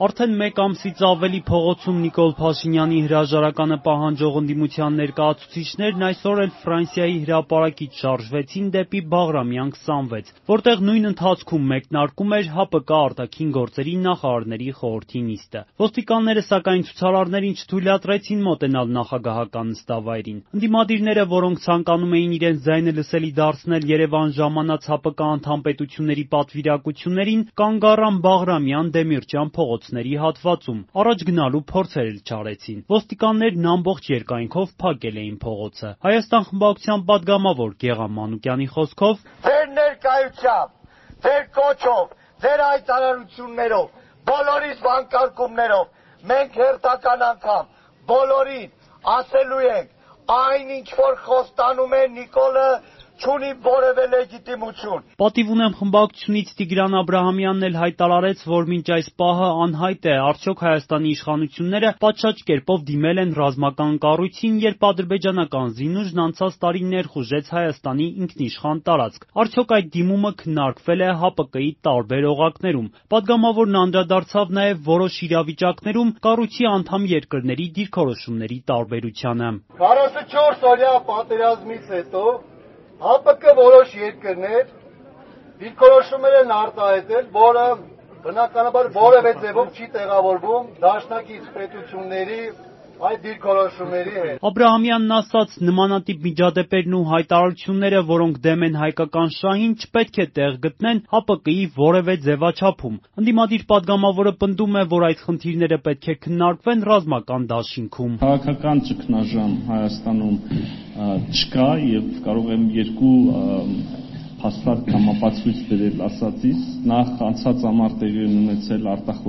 Արդեն մեկ ամսից ավելի փողոցում Նիկոլ Փաշինյանի հրաժարականը պահանջող ընդդիմության ներկայացուցիչներն այսօր էլ Ֆրանսիայի հրապարակից շարժվեցին դեպի Բաղրամյան 26, որտեղ նույն ընթացքում մեկնարկում էր ՀԱՊԿ արտաքին գործերի նախարարների խորհրդի նիստը։ Ոստիկանները սակայն ցուցարարներին չթույլատրեցին մոտենալ նախագահական նստավայրին։ Ընդդիմադիրները, որոնք ցանկանում էին իրենց ձայնը լսելի դարձնել Երևան ժամանած ՀԱՊԿ անդամ պետությունների պատվիրակություններին, կանգ առան Բաղրամյան Դեմիրճյան փողոցների հատվածում, առաջ գնալու փորձեր էլ չարեցին։ Ոստիկաններն ամբողջ երկայնքով փակել էին փողոցը։ Հայաստան խմբակցության պատգամավոր Գեղամ Մանուկյանի խոսքով. «Ձեր ներկայությամբ, ձեր կոչով, ձեր հայտարարություններով, բոլորիս վանկարկումներով մենք հերթական անգամ բոլորին ասելու ենք այն ինչ որ խոստանում է Նիկոլը չունի որևէ լեգիտիմություն»։ Պատիվ ունեմ խմբակցությունից Տիգրան Աբրահամյանն էլ հայտարարեց, որ մինչ այս պահը անհայտ է արդյոք Հայաստանի իշխանությունները պատշաճ կերպով դիմել են ռազմական կառույցին, երբ ադրբեջանական զինուժն անցած տարի ներխուժեց Հայաստանի ինքնիշխան տարածք։ Արդյոք այդ դիմումը քննարկվել է ՀԱՊԿ-ի տարբեր օղակներում։ Պատգամավորն անդրադարձավ նաև որոշ իրավիճակներում կառույցի անդամ երկրների դիրքորոշումների տարբերությանը։ 44 օրյա պատերազմից հետո ՀԱՊԿ որոշ երկրներ դիրքորոշումներ են արտահայտել, որը բնականաբար որևէ ձևով չի տեղավորվում դաշնակից պետությունների այդ դիրքորոշումների հետ։ Աբրահամյանն ասաց, նմանատիպ միջադեպերն ու հայտարարությունները, որոնք դեմ են հայկական շահին, չպետք է տեղ գտնեն ՀԱՊԿ-ի որևէ ձևաչափում։ Ընդդիմադիր պատգամավորը պնդում է, որ այդ խնդիրները պետք է քննարկվեն ռազմական դաշինքում։ Քաղաքական ճգնաժամ Հայաստանում չկա եւ կարող եմ երկու հաստատ համապատասխան բերել ասածից։ Նախ անցած ամառ տեղի ունեցել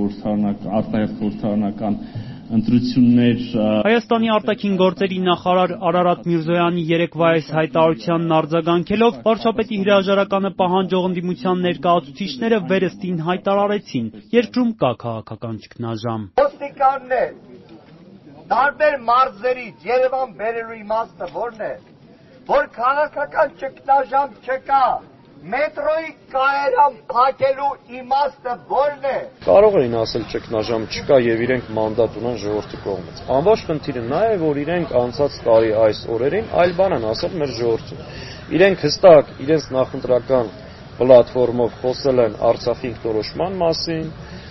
արտահերթ ընտրություններ։ Հայաստանի արտաքին գործերի նախարար Արարատ Միրզոյանի երեկվա այս հայտարարությանն արձագանքելով վարչապետի հրաժարականը պահանջող ընդդիմության ներկայացուցիչները վերստին հայտարարեցին. երկրում կա քաղաքական ճգնաժամ։ Ոստիկաններ տարբեր մարզերից Երևան բերելու իմաստը որն է, որ քաղաքական ճգնաժամ չկա։ Մետրոյի կայարան փակելու իմաստը որն է։ Կարող էին ասել ճգնաժամ չկա եւ իրենք մանդատ ունեն ժողովրդի կողմից։ Ամբողջ խնդիրը նա է, որ իրենք անցած տարի այս օրերին այլ բան են ասել մեր ժողովրդին։ Իրենք հստակ իրենց նախընտրական պլատֆորմով խոսել են Արցախի ինքնորոշման մասին,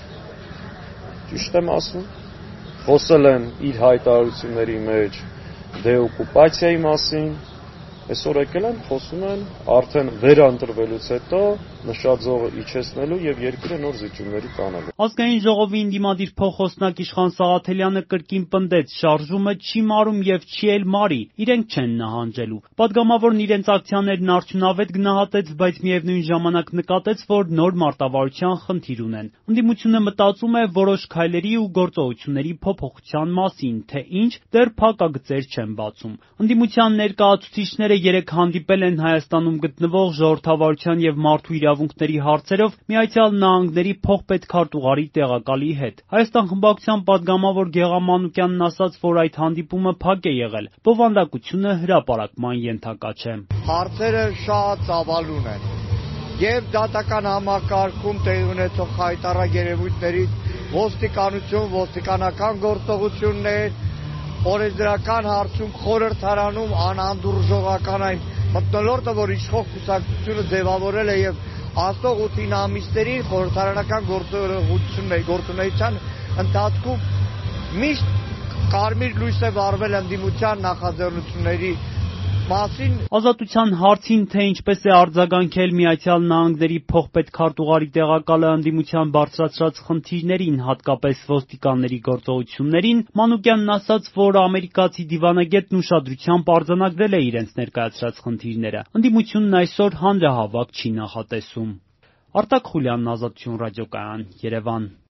ճիշտ եմ ասում, խոսել են իր հայտարարությունների մեջ դեօկուպացիայի մասին։ Այսօր եկել են, խոսում են արդեն վերընտրվելուց հետո նշաձողը իջեցնելու եւ երկրը նոր զիջումների կանելու։ Ազգային ժողովի ընդդիմադիր փոխոստնակ Իշխան Սաղաթելյանը կրկին պնդեց, շարժումը չի մարում եւ չի էլ մարի, իրենք չեն նահանջելու։ Պատգամավորն իրենց ակցիաներն արդյունավետ գնահատեց, բայց միևնույն ժամանակ նկատեց, որ նոր մարտավարության խնդիր ունեն։ Ընդդիմությունը մտածում է որոշ քայլերի ու գործողությունների փոփոխության մասին, թե ինչ դեռ փակագծեր չեն բացում։ Ընդդիմության ներկայացուցիչները երեկ հանդիպել են Հայաստանում գտնվող ժողովրդավարության եւ մարդու իրավունքների հարցերով Միացյալ Նահանգների փոխպետքարտուղարի տեղակալի հետ։ Հայաստան խմբակցության պատգամավոր Գեղամ Մանուկյանն ասաց, որ այդ հանդիպումը փակ է եղել, բովանդակությունը հրապարակման ենթակա չէ։ Հարցերը շատ ծավալուն են եւ դատական համակարգում տեղի ունեցող խայտառակ երևույթներից ոստիկանություն, ոստիկանական գործողություններ, օրենսդրական հարցում խորհրդարանում անհանդուրժողական այն մթնոլորտը, որ իշխող կուսակցությունը ձևավորել է եւ աստող 8 ամիսների խորհրդարանական գործունեության ընթացքում միշտ կարմիր լույս է վառվել ընդդիմության նախաձեռնությունների մասին։ Ազատության հարցին, թե ինչպես է արձագանքել Միացյալ Նահանգների փոխպետքարտուղարի տեղակալը ընդդիմության բարձրացրած խնդիրներին, հատկապես ոստիկանների գործողություններին, Մանուկյանն ասաց, որ ամերիկացի դիվանագետն ուշադրությամբ արձանագրել է իրենց ներկայացրած խնդիրները։ Ընդդիմությունն այսօր հանրահավաք չի նախատեսում։ Արտակ Խուլյանն, Ազատություն ռադիոկայան, Երևան։